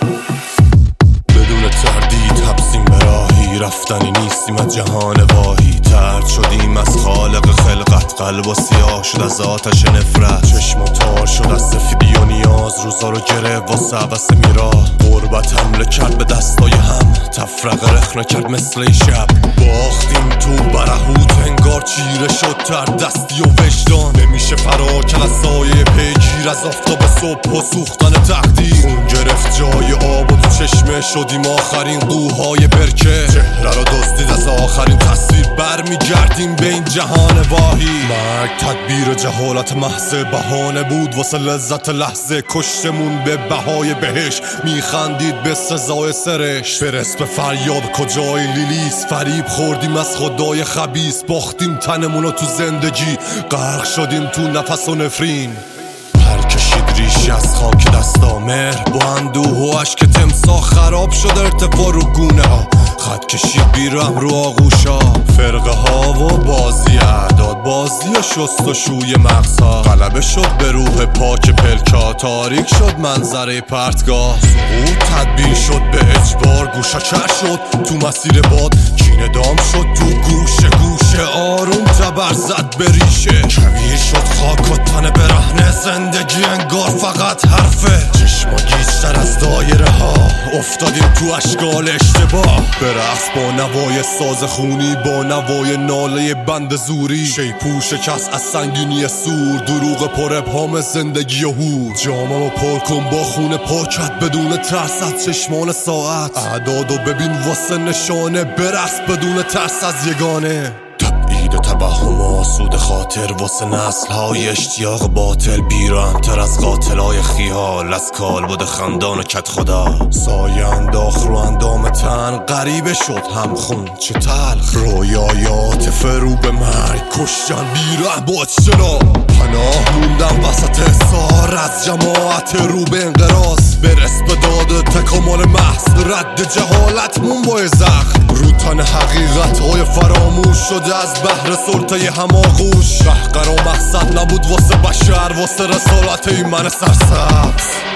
بدون تردید حبسیم به راهی، رفتنی نیستیم از جهان واهی. ترد شدیم از خالق خلقت، قلب و سیاه شد از آتش نفرت. چشم و تار شد از سفیدی و نیاز، روزا رو گرفت واسه عوض میراه. غربت حمله کرد به دستای هم، تفرقه رخنه کرد مثل شب. باختیم تو برهوت، انگار چیره شد تر دستی و وجدان. نمیشه فرار کرد از سایه پیگیر، از آفتاب صبح و سوختن تقدیر. خون گرفت جای آب و تو چشمه شدیم آخرین قوهای برکه. چهره رو دزدید از آخرین تصویر، برمیگردیم به این جهان واهی. مرگ تدبیر جهالت محض، بهانه بود واسه لذت لحظه. کشتمون به بهای بهش، میخندید به سزای سرش. برس به فریاد کجای لیلیس، فریب خوردیم از خدای خبیث. باختیم تنمونو تو زندگی، غرق شدیم تو نفس و نفرین. کشید ریشی از خاک دستا، مهر با اندوه و عشق تمساح. خراب شد ارتفاع رو گونه ها، خط کشید بیرم رو آغوشا. فرقه ها و بازی اعداد، بازی و شست و شوی مغزها. غلبه شد به روح پاک پلکا، تاریک شد منظره پرتگاه. سقوط تدبیر شد به اجبار، گوشا کر شد تو مسیر باد. کینه دام شد تو گوشه گوشه، آروم تبر زد به ریشه. کویر شد خاک و تن برهنه، زندگی انگار فقط حرفه. چشما گیجتر از دایره ها، افتادیم تو اشکال اشتباه. برقص با نوای ساز خونی، با نوای ناله بند زوری. شیپور شکست از سنگینی سور، دروغ پر ابهام زندگی و هور. جاممو پر کن با خون پاکت، بدون ترس از چشمان ساعت. اعدادو ببین واسه نشانه، برقص بدون ترس از یگانه. تبعید توهم آسود خاطر، واسه نسل‌های اشتیاق باطل. بیرحم‌تر از قاتلای خیال، از کالبد خندان کت خدا. سایه انداخت رو اندام تن، غریبه شد همخون چه تلخ. رویایات فرو به مرگ، کشتن بیرحم با چرا. پناه موندم وسط حصار، از جماعت رو به انقراض. برس به داد تکامل محض، رد جهالتمون با زخم. رو تن حقیقت‌های فراموش شده از بحر سلطه هماغوش. رهبر و مقصد نبود واسه بشر، واسه رسالت ایمن سرسبز.